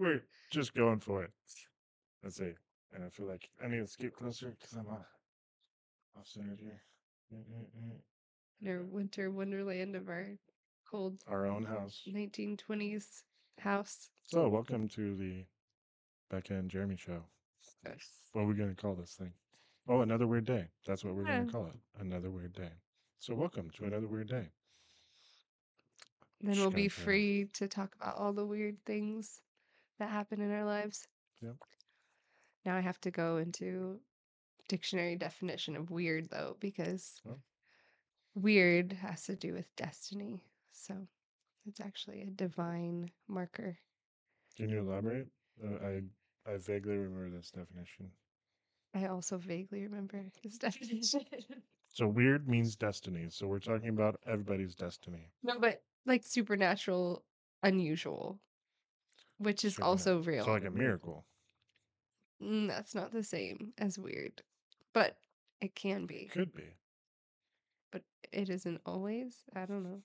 We're just going for it. Let's see. And I feel like I need to skip closer because I'm off centered here. In our winter wonderland of our cold Our own house. 1920s house. So, welcome to the Becca and Jeremy show. What are we going to call this thing? Oh, another weird day. That's what we're Yeah. going to call it. Another weird day. So, welcome to another weird day. Then Just we'll gonna be try to. free to talk about all the weird things that happen in our lives. Yep. Now I have to go into dictionary definition of weird though, because Well, weird has to do with destiny. So it's actually a divine marker. can you elaborate? I vaguely remember this definition. I also vaguely remember his definition. So weird means destiny. So we're talking about everybody's destiny. No, but like supernatural, unusual, which is also So real. like a miracle. That's not the same as weird, but it can be. Could be. But it isn't always. I don't know.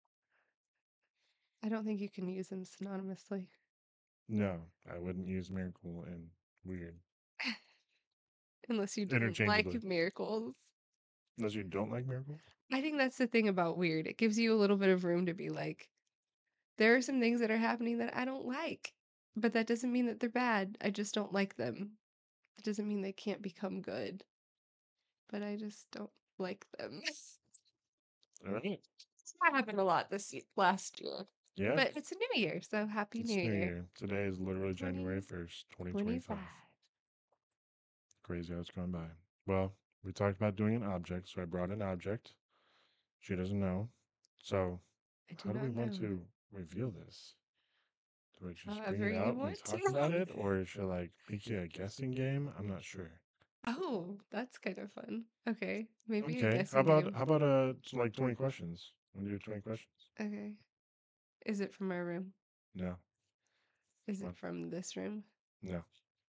I don't think you can use them synonymously. No, I wouldn't use miracle and weird Unless you don't interchangeably. like miracles. Unless you don't like miracle. I think that's the thing about weird. It gives you a little bit of room to be like, there are some things that are happening that I don't like, but that doesn't mean that they're bad. I just don't like them. It doesn't mean they can't become good, but I just don't like them. All right. That happened a lot last year. Yeah. But it's a new year, so happy It's new New year. Year. Today is literally January 1st, 2025. 2025. Crazy how it's gone by. Well, we talked about doing an object, so I brought an object. She doesn't know. So, I do how do we not want know. to reveal this? Do I just bring However it you out and want talk to. about it, or should I like make it a guessing game? I'm not sure. Oh, that's kind of fun. Okay, maybe a Okay. How guessing about game. how about like 20 questions? Want to do 20 questions? Okay. Is it from our room? No. Is it What? from this room? No.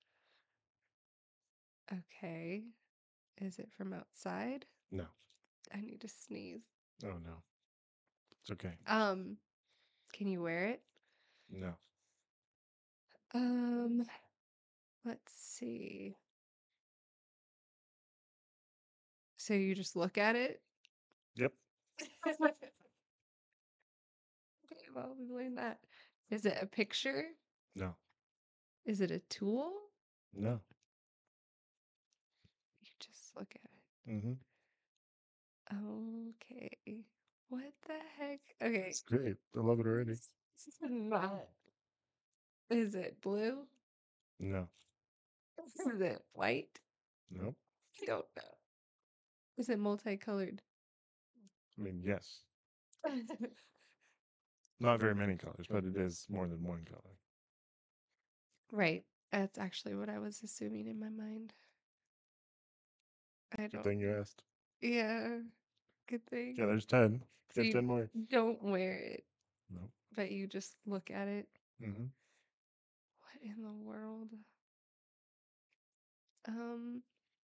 Okay. Is it from outside? No. I need to sneeze. Oh no. It's okay. Um, can you wear it? No. Um, let's see. So you just look at it? Yep. Okay, well, we learned that. Is it a picture? No. Is it a tool? No. You just look at it. Mm-hmm. Okay. What the heck? Okay. It's great. I love it already. This is not. Is it blue? No. Is it white? Nope. I don't know. Is it multicolored? I mean, yes. Not very many colors, but it is more than one color. Right. That's actually what I was assuming in my mind. I Good don't. thing you asked. Yeah. Good thing. Yeah, there's 10. So Get you 10 more. don't wear it, Nope. but you just look at it. Mm-hmm. What in the world? Um,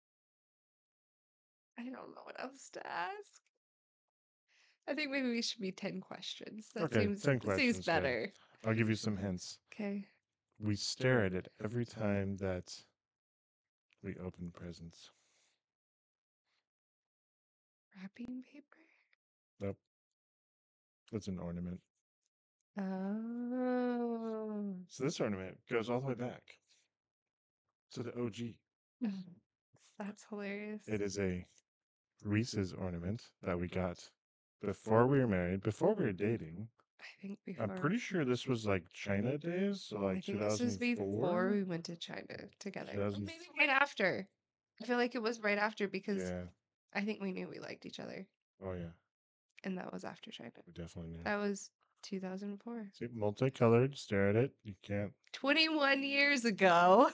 I don't know what else to ask. I think maybe we should be 10 questions. That Okay, 10 seems questions. Good. better. I'll give you some hints. Okay. We stare at it every time that we open presents. Wrapping paper? Nope. It's an ornament. Oh. So this ornament goes all the way back to the OG. That's hilarious. It is a Reese's ornament that we got before we were married, before we were dating. I think I'm before. pretty sure this was like China days, so I like think this was before 2004. we went to China together. Or 2000. maybe right after. I feel like it was right after because Yeah. I think we knew we liked each other. Oh yeah. And that was after China. We definitely knew. That was 2004. See, multicolored. Stare at it. You can't. 21 years ago.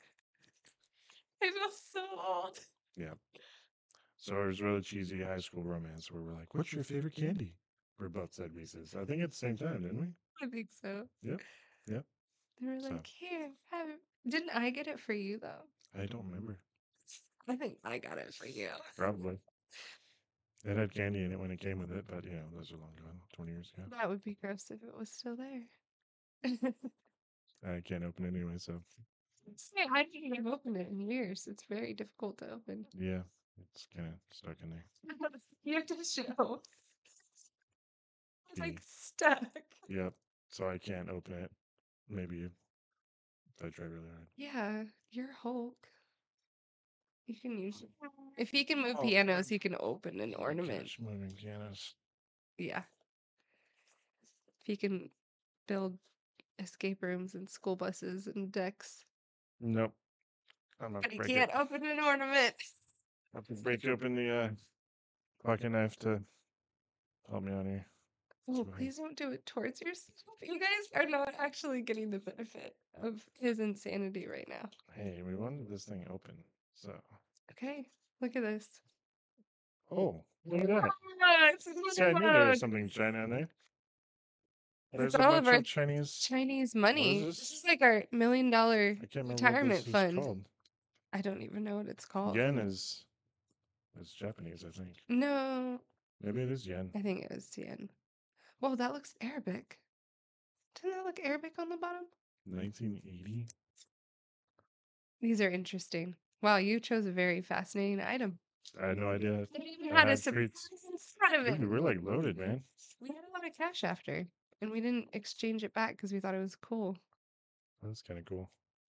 I feel so old. Yeah. So it was really cheesy high school romance where we're like, "What's your favorite candy?" We both said Reese's. I think at the same time, didn't we? I think so. Yep. Yep. They were So like, here, have it. Didn't I get it for you though? I don't remember. I think I got it for you. Probably. It had candy in it when it came with it, but those are long gone, 20 years ago. That would be gross if it was still there. I can't open it anyway, so Say, I didn't even open it in years. It's very difficult to open. yeah, it's kind of stuck in there. You have to show. It's like The stuck. Yep. So I can't open it. Maybe if I try really hard. Yeah, you're Hulk. You can use it. If he can move Oh, pianos, he can open an ornament. gosh, moving pianos. Yeah. If he can build escape rooms and school buses and decks. Nope. I'm gonna But he break it. can't open an ornament. I have to break open the pocket knife to help me out here. Oh, So please don't do it towards yourself. You guys are not actually getting the benefit of his insanity right now. hey, we wanted this thing open. So Okay, look at this. oh, look at that. It's See, I knew there was mug. something China in there. It's There's a all of bunch our of Chinese. Chinese What is money. This this? is like our $1 million I can't remember what retirement this is fund. called. I don't even know what it's called. Yen is it's Japanese, I think. No, Maybe it is yen. I think it was yen. Well, that looks Arabic. Doesn't that look Arabic on the bottom? 1980. These are interesting. Wow, you chose a very fascinating item. I had no idea It even I had a had surprise treats. inside of it. Dude, we're like loaded, man. We had a lot of cash after, and we didn't exchange it back because we thought it was cool. That's kind of cool.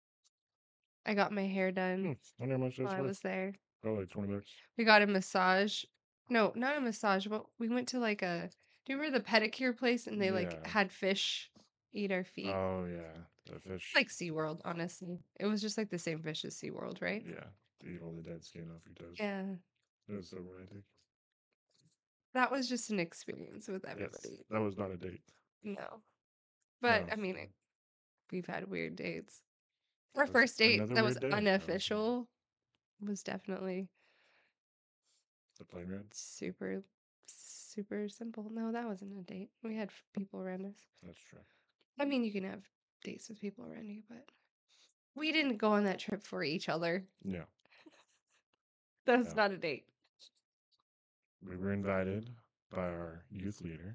I got my hair done Wonder how much while that's I worth. was there. Oh, like $20. We got a massage. No, not a massage, but we went to like a. Do you remember the pedicure place and they like Yeah. had fish eat our feet? Oh yeah, the fish. Like SeaWorld, honestly. It was just like the same fish as SeaWorld, right? Yeah, to eat all the dead skin off your toes. Yeah. That was so romantic. That was just an experience with Yes, everybody. that was not a date. No. But No, I mean, we've had weird dates. Our that was first date another that was weird day. unofficial was definitely The plane ride. super, super simple. No, that wasn't a date. We had people around us. That's true. I mean, you can have dates with people around you, but we didn't go on that trip for each other. Yeah, That was no. not a date. We were invited by our youth leader,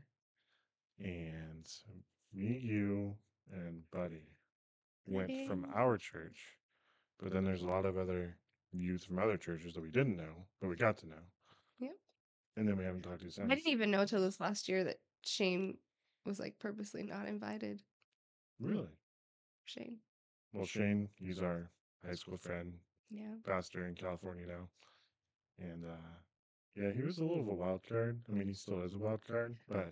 and me, you, and Buddy went from Kidding. our church. But then there's a lot of other youth from other churches that we didn't know, but we got to know. Yep. And then we haven't talked to I since. didn't even know till this last year that Shane was like purposely not invited. Really? Shane. Well, Shane, he's our high school friend, Yeah. pastor in California now. And yeah, he was a little of a wild card. I mean, he still is a wild card, but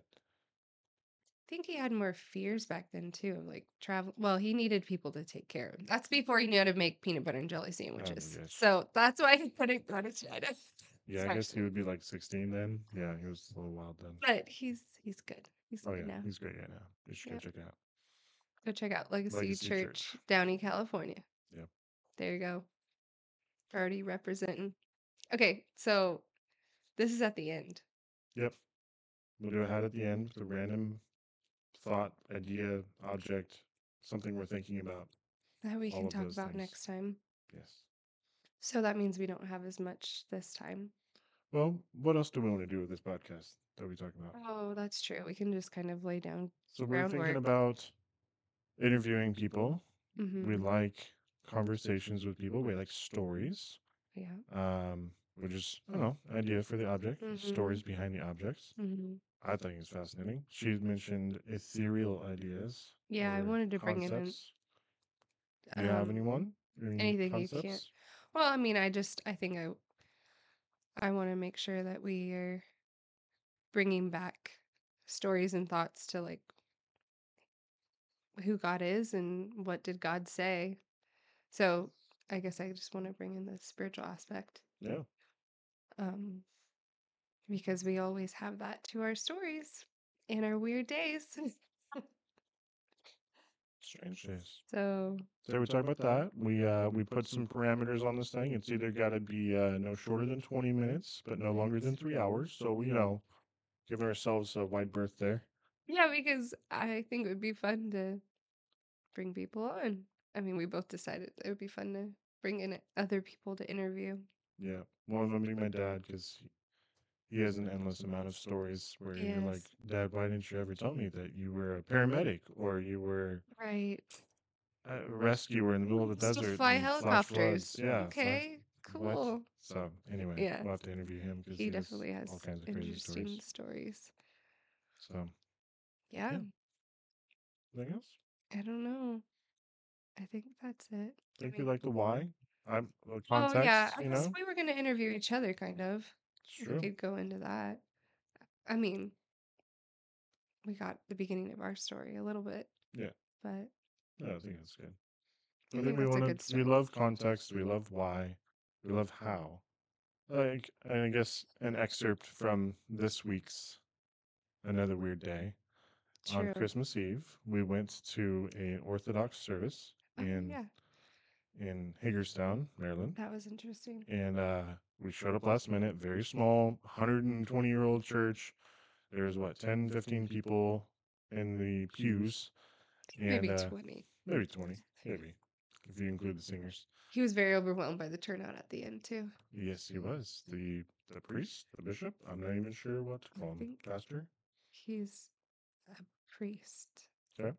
I think he had more fears back then too, like travel. Well, he needed people to take care of him. That's before he knew how to make peanut butter and jelly sandwiches. yes. So that's why he couldn't go to China. Yeah, I guess he would be like 16 then. Yeah, he was a little wild then. But he's good. He's Oh, good yeah, now. he's great yeah, now. You should go Yep. check it out. Go check out Legacy Legacy Church, Church. Downey, California. Yep. There you go. Already representing. Okay, so this is at the end. Yep. We'll do a hat at the end with a random thought, idea, object, something we're thinking about. That we All can of talk those about things. next time. Yes. So that means we don't have as much this time. Well, what else do we want to do with this podcast that we talk about? Oh, that's true. We can just kind of lay down So we're thinking groundwork. about interviewing people. Mm-hmm. We like conversations with people. We like stories. Yeah. Which is, I don't know, idea for the object, stories behind the objects. Mm-hmm. I think it's fascinating. She mentioned ethereal ideas. Yeah, I or wanted to bring in concepts. Do you have anyone? Any anything you can't. concepts? Well, I mean, I think I want to make sure that we are bringing back stories and thoughts to like who God is and what did God say. So I guess I just want to bring in the spiritual aspect. Yeah. Um, because we always have that to our stories in our weird days. Strange days. So So we talk about that. We put some parameters on this thing. It's either got to be no shorter than 20 minutes, but no longer than 3 hours. So giving ourselves a wide berth there. yeah, because I think it would be fun to bring people on. I mean, we both decided it would be fun to bring in other people to interview. Yeah, one of them being my dad because he has an endless amount of stories where you're like, Yes. Dad, why didn't you ever tell me that you were a paramedic or you were Right. rescuer in the middle of the Still desert fly and flash floods. helicopters. Yeah, flash. Okay, What? cool. So anyway, Yeah, we'll have to interview him because he he has definitely all has kinds of crazy interesting stories. stories. So Yeah, yeah, anything else? I don't know. I think that's it. I Think you mean, like the why? I'm oh yeah, context. I guess we were gonna interview each other, kind of. It's We true. could go into that. I mean, we got the beginning of our story a little bit, Yeah, but yeah, I think that's good. I I think think we that's a wanted. good We start. love context. We love why. We love how. Like, and I guess an excerpt from this week's Another Weird Day. On True. Christmas Eve, we went to an Orthodox service Oh yeah, in Hagerstown, Maryland, that was interesting. and we showed up last minute. Very small, 120-year-old church. There's what 10, 15 people in the pews, and Maybe 20. maybe 20, maybe if you include the singers. He was very overwhelmed by the turnout at the end too. Yes, he was the priest, the bishop. I'm not even sure what to I call him. think Pastor. he's a priest. Okay.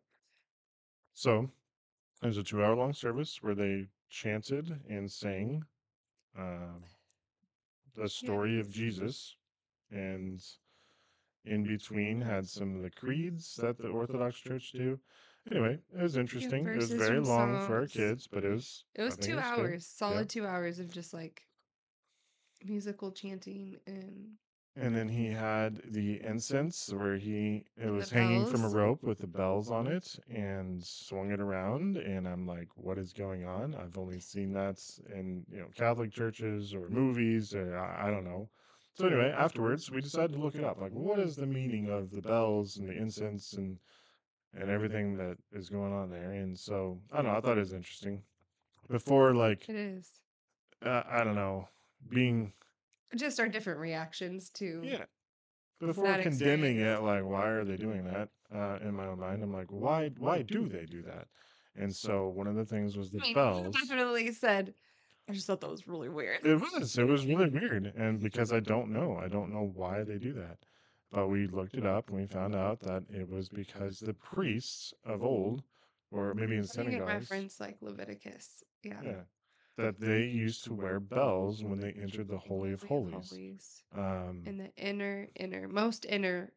So it was a 2-hour long service where they chanted and sang um, the Yeah. story of Jesus, and in between had some of the creeds that the Orthodox Church do. Anyway, it was Yeah, interesting. It was verses very from long for our Psalms. kids, but It I was think it two was good. hours, Yeah. solid 2 hours of just like musical chanting And then he had the incense where it and the was hanging from a bells. rope with the bells on it and swung it around. And I'm like, what is going on? I've only seen that in, Catholic churches or movies, or I don't know. So anyway, afterwards we decided to look it up. Like, what is the meaning of the bells and the incense and everything that is going on there? And so I don't know. I thought it was interesting. Before, like, It is. I don't know, being Just our different reactions to yeah, before that condemning experience. it, like, why are they doing that? In my own mind, I'm like, why do they do that? And so one of the things was the I mean, you bells. definitely said, I just thought that was really weird. It was really weird, and because I don't know why they do that. But we looked it up and we found out that it was because the priests of old, or maybe in I think it synagogues, referenced like Leviticus. Yeah. yeah, that they used to wear bells when they entered the Holy of Holy of Holies. Holies. Um, In the most inner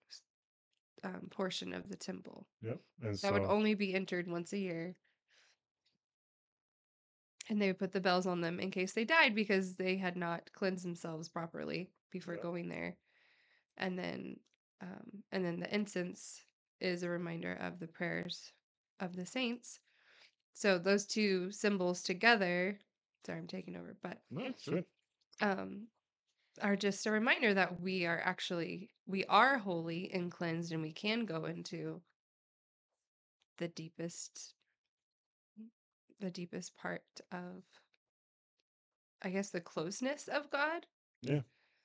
portion of the temple. yep, and That would so only be entered once a year. And they would put the bells on them in case they died because they had not cleansed themselves properly before yep, going there. And then, the incense is a reminder of the prayers of the saints. So those two symbols together, sorry, I'm taking over, but that's it. um, are just a reminder that we are holy and cleansed, and we can go into the deepest part of, I guess, the closeness of God. Yeah.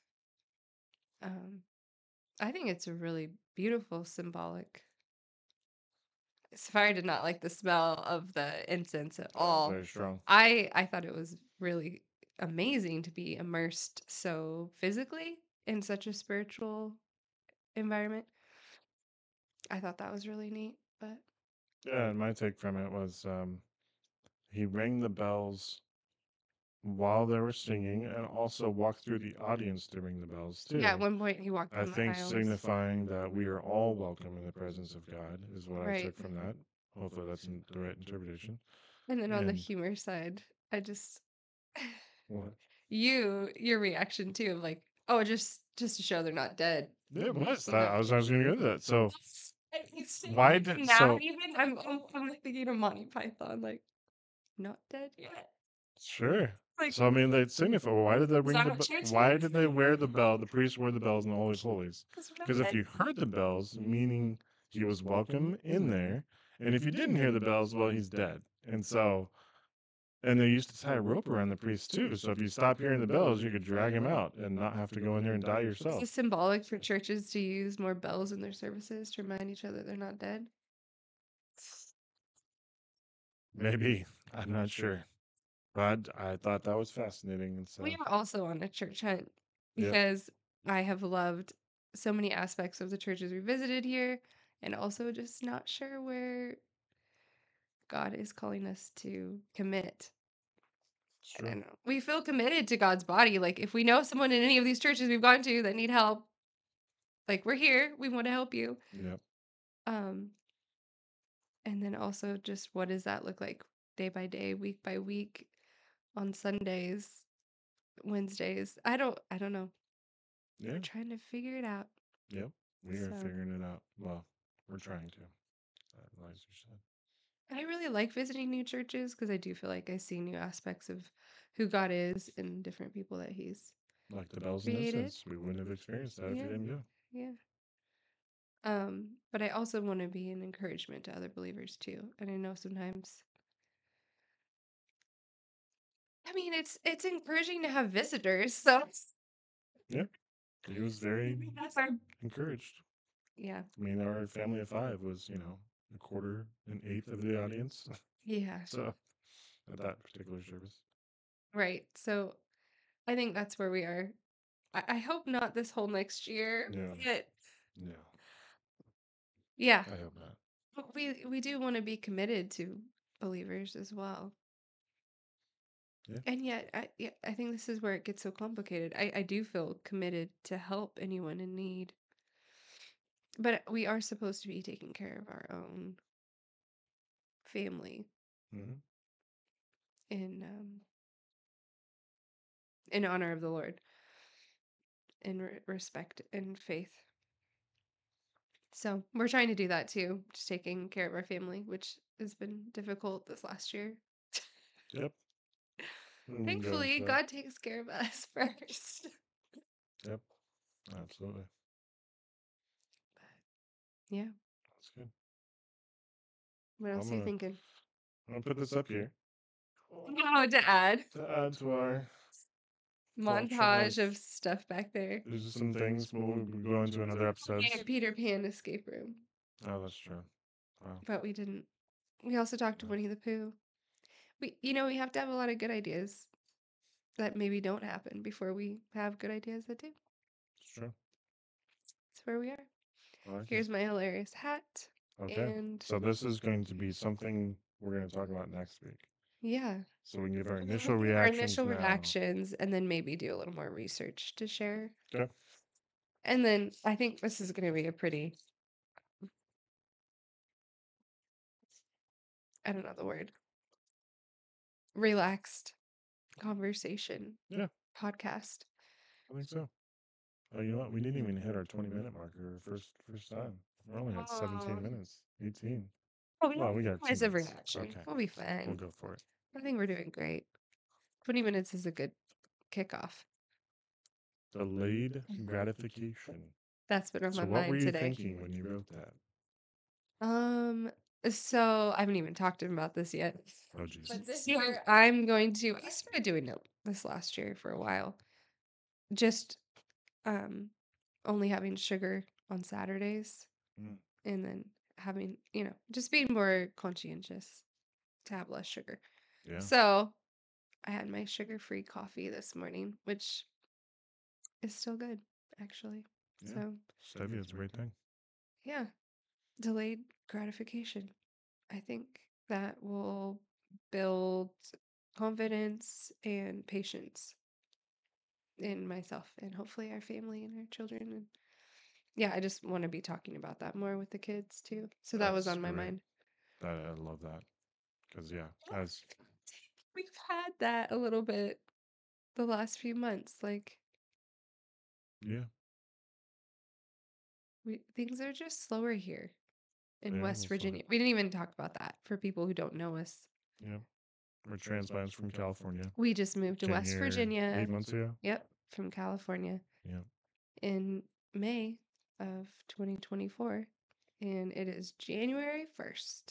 Um, I think it's a really beautiful symbolic. Sapphire did not like the smell of the incense at That was all. very strong. I thought it was really amazing to be immersed so physically in such a spiritual environment. I thought that was really neat, but Yeah, and my take from it was he rang the bells while they were singing and also walked through the audience to ring the bells yeah, at too. one point he walked I down the think aisles. signifying that we are all welcome in the presence of God is what I Right. took from that. Hopefully that's the right interpretation. And then on the And humor side, I just what? your reaction too of like, oh, just to show they're not dead. Yeah, it was. You know. I was going to go to that. So It's why did now so even I'm thinking of Monty Python, like not dead yet. sure. Like, So I mean, they signify. Well, why did they is ring that the? what you're Why doing? did they wear the bell? The priests wear the bells in the Holy of Holies. Because we're Because not if dead. you heard the bells, meaning he was welcome in there, and if you didn't hear the bells, well, he's dead. And so, and they used to tie a rope around the priest too. So if you stop hearing the bells, you could drag him out and not have to go in there and die Is yourself. it symbolic for churches to use more bells in their services to remind each other they're not dead? Maybe I'm not sure, but I thought that was fascinating. And We so, are also on a church hunt yep, because I have loved so many aspects of the churches we visited here, and also just not sure where God is calling us to commit. It's I true. don't know. We feel committed to God's body. Like if we know someone in any of these churches we've gone to that need help, like we're here, we want to help you. Yep. Um, and then also just what does that look like day by day, week by week, on Sundays, Wednesdays? I don't know. We're Yeah. trying to figure it out. Yep. We are So figuring it out. Well, we're trying to, like you said. I really like visiting new churches because I do feel like I see new aspects of who God is and different people that He's Like the bells and created. whistles. We wouldn't have experienced that if we Yeah, didn't go. yeah. But I also want to be an encouragement to other believers too. And I know sometimes, I mean, it's encouraging to have visitors. So Yeah. He was very maybe that's our encouraged. yeah, I mean, our family of five was, a quarter, an eighth of the audience. yeah, So at that particular service. right. So I think that's where we are. I hope not this whole next year, Yeah. but No, yeah, I hope not. but we do want to be committed to believers as well. Yeah. And yet, yeah, I think this is where it gets so complicated. I do feel committed to help anyone in need, but we are supposed to be taking care of our own family Hmm. in in honor of the Lord, in respect and faith. So we're trying to do that too, just taking care of our family, which has been difficult this last year. Yep. And we can go Thankfully, into that. God takes care of us first. Yep. Absolutely. Yeah. That's good. What Well, else are you thinking? I'm gonna put this up here Oh, to add to add to our collection of. montage of stuff back there. There's just some things we'll go into in other episodes. And Peter Pan escape room, Oh, that's true. Wow. but we didn't. We also talked to Yeah, Winnie the Pooh. We have to have a lot of good ideas that maybe don't happen before we have good ideas that do. it's true. That's where we are. I like it. Here's my hilarious hat. Okay. And So this is going to be something we're going to talk about next week. yeah. So we can give our And then initial we'll give our reactions initial now. reactions and then maybe do a little more research to share. Okay. And then I think this is going to be a pretty, I don't know the word, relaxed conversation Yeah, podcast. I think so. Oh, you know what? We didn't even hit our 20-minute marker first time. We're only at 17 Oh, minutes. 18. well, we Well, have we got 2 minutes of minutes. reaction. Okay. We'll be We'll fine. go for it. I think we're doing great. 20 minutes is a good kickoff. Delayed gratification. That's been on So my what were mind you today. thinking when you wrote that? Um, so I haven't even talked to him about this yet. Oh, jeez. But this year I'm going to I started doing it this last year for a while. Just um only having sugar on Saturdays Mm, and then having, just being more conscientious to have less sugar. yeah. So I had my sugar-free coffee this morning, which is still good, actually. Yeah. So Stevia is a great thing. yeah, delayed gratification. I think that will build confidence and patience in myself and hopefully our family and our children. And yeah, I just want to be talking about that more with the kids too. So that was That's on my great. mind. I love that. Because, yeah, as, We've had that a little bit the last few months. Like yeah, things are just slower here they in are a West little slower. Virginia. We didn't even talk about that for people who don't know us. Yeah. We're transplants from California. We just moved to Came West here Virginia. 8 months ago. Yep, from California Yeah. in May of 2024, and it is January 1st.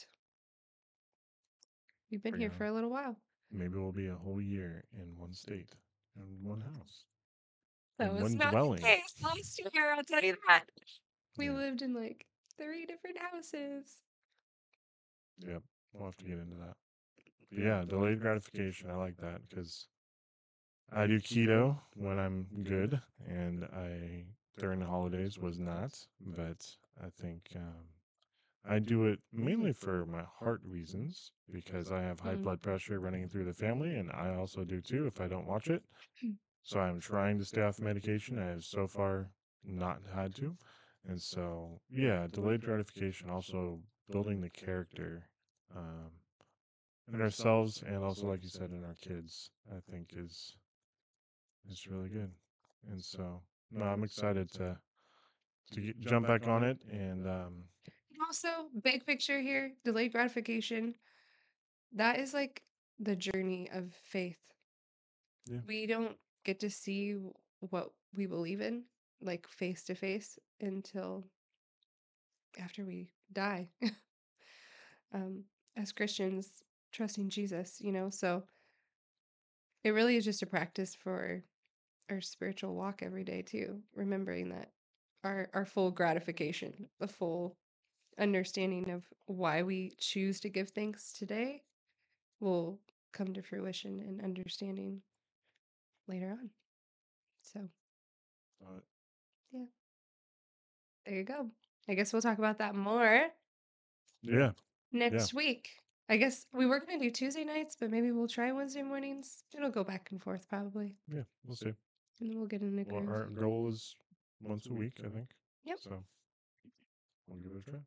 We've been Pretty here for young. a little while. Maybe we'll be a whole year in one state, in one house, That in was one not the dwelling. case last year, I'll tell you that. We Yeah. lived in like 3 different houses. Yep. We'll have to get into that. But yeah, delayed gratification. I like that because I do keto when I'm good, and I during the holidays was not. But I think I do it mainly for my heart reasons because I have high Mm. blood pressure running through the family, and I also do too if I don't watch it. So I'm trying to stay off medication. I have so far not had to. And so, yeah, delayed gratification, also building the character um, in ourselves and also, like you said, in our kids, I think is really good. And so, no, I'm excited to jump back on it. And And also, big picture here, delayed gratification, that is like the journey of faith. yeah, We don't get to see what we believe in, like face to face, until after we die. um, as Christians, trusting Jesus, so it really is just a practice for our spiritual walk every day too, remembering that our full gratification, the full understanding of why we choose to give thanks today will come to fruition and understanding later on. So, uh, yeah, there you go. I guess we'll talk about that more yeah, yeah, next week. I guess we were going to do Tuesday nights, but maybe we'll try Wednesday mornings. It'll go back and forth probably, yeah, we'll see. and then we'll get in a Well, groove. our goal is once a week, I think. Yep. So we'll give it a try.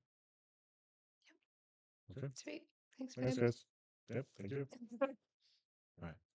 Okay. Sweet. Thanks, Thanks, babe. guys. Yep. Thank you. Bye.